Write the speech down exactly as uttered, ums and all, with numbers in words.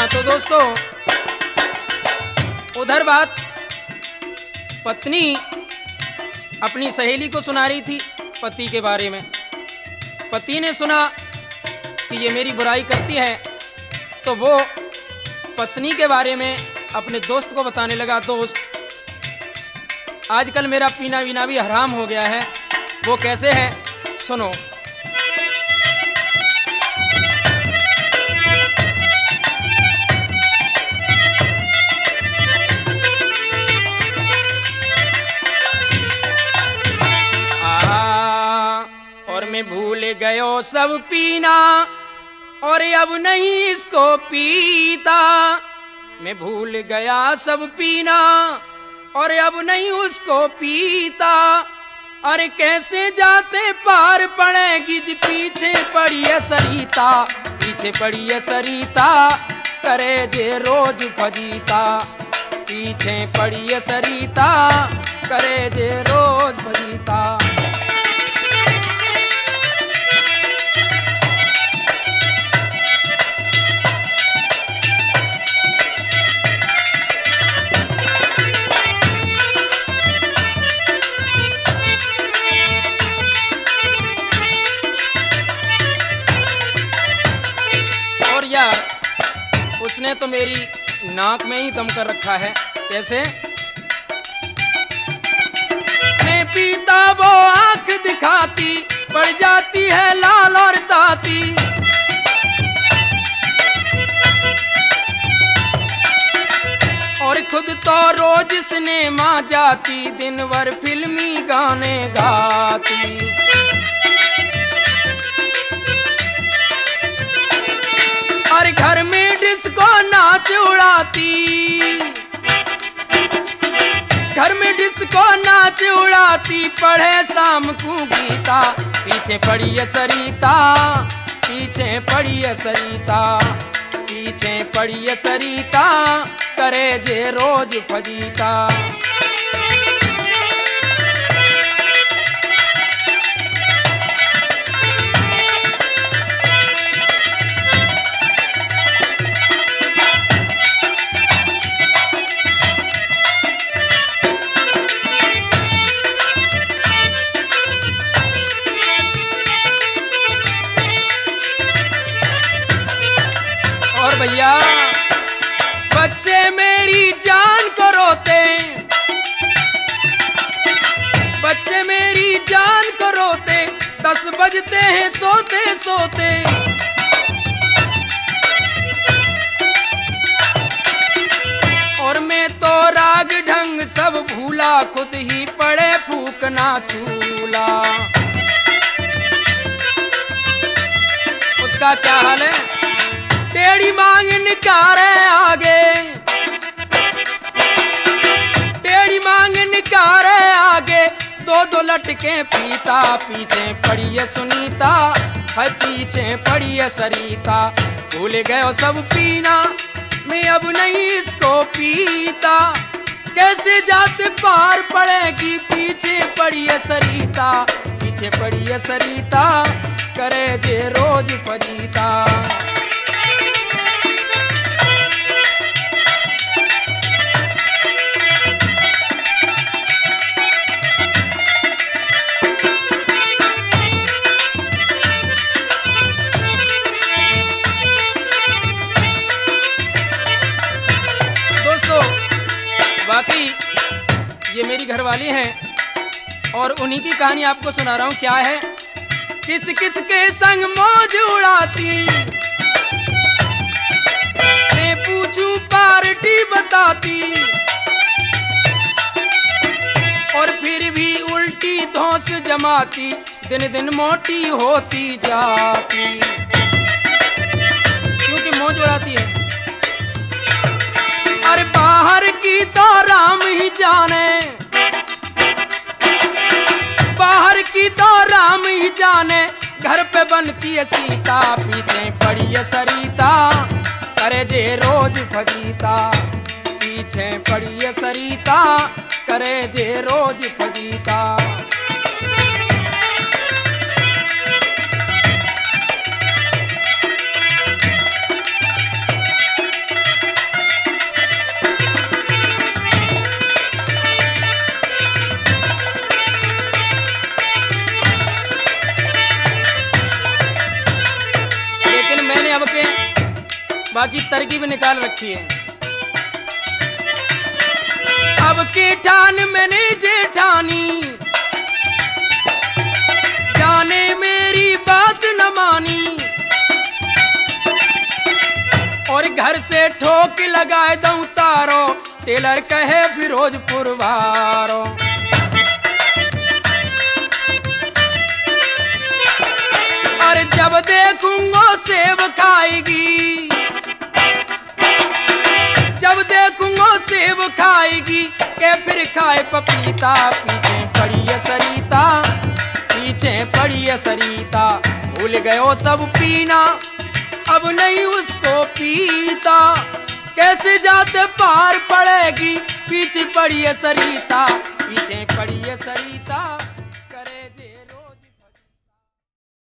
हाँ तो दोस्तों, उधर बात पत्नी अपनी सहेली को सुना रही थी पति के बारे में। पति ने सुना कि ये मेरी बुराई करती है, तो वो पत्नी के बारे में अपने दोस्त को बताने लगा, दोस्त आजकल मेरा पीना वीना भी हराम हो गया है। वो कैसे है, सुनो। और मैं भूल गयो सब पीना, और अब नहीं इसको पीता। मैं भूल गया सब पीना, और अब नहीं उसको पीता। अरे कैसे जाते पार पड़ेगी जी, पीछे पड़ी है सरिता, पीछे पड़ी है सरिता, करे जे रोज फजीता। पीछे पड़ी है सरिता, करे जे रोज फजीता। उसने तो मेरी नाक में ही दम कर रखा है। कैसे? मैं पीता वो आंख दिखाती, पड़ जाती है लाल और ताती। और खुद तो रोज सिनेमा जाती, दिन भर फिल्मी गाने गाती। और घर में डिस्को नाच उड़ाती, घर में डिस्को नाच उड़ाती, पढ़े शाम को गीता। पीछे पड़ी है सरिता, पीछे पड़ी है सरिता, पीछे पड़ी है सरिता, करे जे रोज फजीता। भैया बच्चे मेरी जान को रोते, बच्चे मेरी जान को रोते, दस बजते हैं सोते सोते। और मैं तो राग ढंग सब भूला, खुद ही पड़े फूकना चूला। उसका क्या हाल है? टेढ़ी मांग निकारे आगे, टेढ़ी मांग निकारे आगे, दो दो लटके पीता। पीछे पड़ी है सुनीता, है पीछे पड़ी है सरिता। भूल गए सब पीना, मैं अब नहीं इसको पीता। कैसे जाते पार पड़ेगी, पीछे पड़ी है सरिता, पीछे पड़ी है सरिता, करे जे रोज फजीता। बाकी ये मेरी घरवाली हैं और उन्हीं की कहानी आपको सुना रहा हूँ। क्या है? किस किस के संग मौज उड़ाती, मैं पूछूं पार्टी बताती। और फिर भी उल्टी धौंस जमाती, दिन दिन मोटी होती जाती। क्योंकि मौज उड़ाती है। अरे बाहर की तो राम ही जाने, बाहर की तो राम ही जाने, घर पे बनती है सीता। पीछे पड़ी है सरिता, करे जे रोज फजीता। पीछे पड़ी है सरिता, करे जे रोज फजीता। बाकी तरकीब निकाल रखी है। अब की ठान मैंने जेठानी, जाने मेरी बात न मानी, और घर से ठोक लगाए दूं तारो, टेलर कहे फिरोजपुर वारो। और जब देखूंगो सेब खाएगी, जब देखूंगो सेब खाएगी, के फिर खाए पपीता, पीछे पड़ी है सरिता, पीछे पड़ी है सरिता। भूल गयो सब पीना, अब नहीं उसको पीता, कैसे जाते पार पड़ेगी, पीछे पड़ी है सरिता, पीछे पड़ी है सरिता।